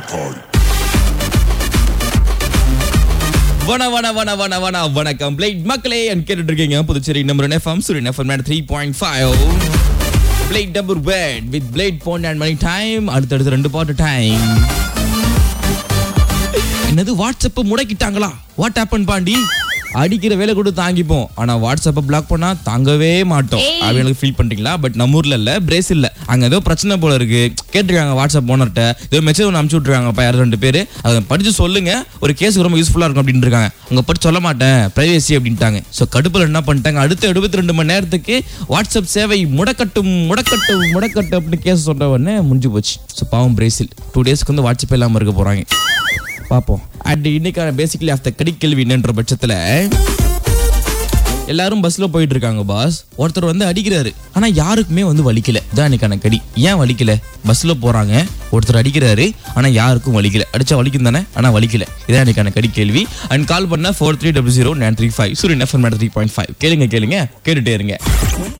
வணக்கம் பிளேட் மக்களே கேட்டுட்டு இருக்கீங்க Puducherry number FM Suryan FM 3.5 blade double bed with blade phone and money time அடுத்தடுத்து 2 பாட்டு டைம். என்னது வாட்ஸ்அப் முடக்கிட்டாங்களா? What happen Pandi? அடிக்கிற வேலை கூட தாங்கிப்போம், ஆனா வாட்ஸ்அப்பை பிளாக் பண்ணா தாங்கவே மாட்டோம். அவங்களுக்கு ஃபீல் பண்றீங்களா? பட் நம்ம ஊர்ல இல்ல, பிரேசில்ல அங்க ஏதோ பிரச்சனை போல இருக்கு. கேட்டிருக்காங்க வாட்ஸ்அப் ஓனர்கிட்ட, ஏதோ மெசேஜ் ஒன்று அனுப்பிச்சு விட்டுருக்காங்க யாரும் 2 பேர். அதை படிச்சு சொல்லுங்க, ஒரு கேஸ் ரொம்ப யூஸ்ஃபுல்லா இருக்கும் அப்படின்னு இருக்காங்க. அவங்க படிச்சு சொல்ல மாட்டேன், பிரைவேசி அப்படின்ட்டாங்க. ஸோ கடுப்பில் என்ன பண்ணிட்டாங்க, அடுத்த 72 மணி நேரத்துக்கு வாட்ஸ்அப் சேவை முடக்கட்டும் அப்படின்னு கேஸ் சொல்ற உடனே முடிஞ்சு போச்சு. ஸோ பாவம் பிரேசில் 2 டேஸ்க்கு வந்து வாட்ஸ்அப் இல்லாமல் இருக்க போறாங்க. பார்ப்போம். அண்ட் இன்னைக்கான பேசிக்கலி ஆஃப் த கடிக்கல்வி என்னன்ற பட்சத்தில் எல்லாரும் பஸ்ல போயிட்டு இருக்காங்க பாஸ். ஒருத்தர் வந்து அடிக்கிறாரு, ஆனா யாருக்குமே வந்து வலிக்கல. இதான் இன்னைக்கான கடி. ஏன் வலிக்கல? பஸ்ல போறாங்க, ஒருத்தர் அடிக்கிறாரு, ஆனா யாருக்கும் வலிக்கல. அடிச்சா வலிக்கும் தானே, ஆனா வலிக்கல. இதான் இன்னைக்கான கடி கேள்வி. அண்ட் கால் பண்ண 4300 935 சூரியன் எஃப்எம் 3.5. கேளுங்க கேட்டுட்டே இருங்க.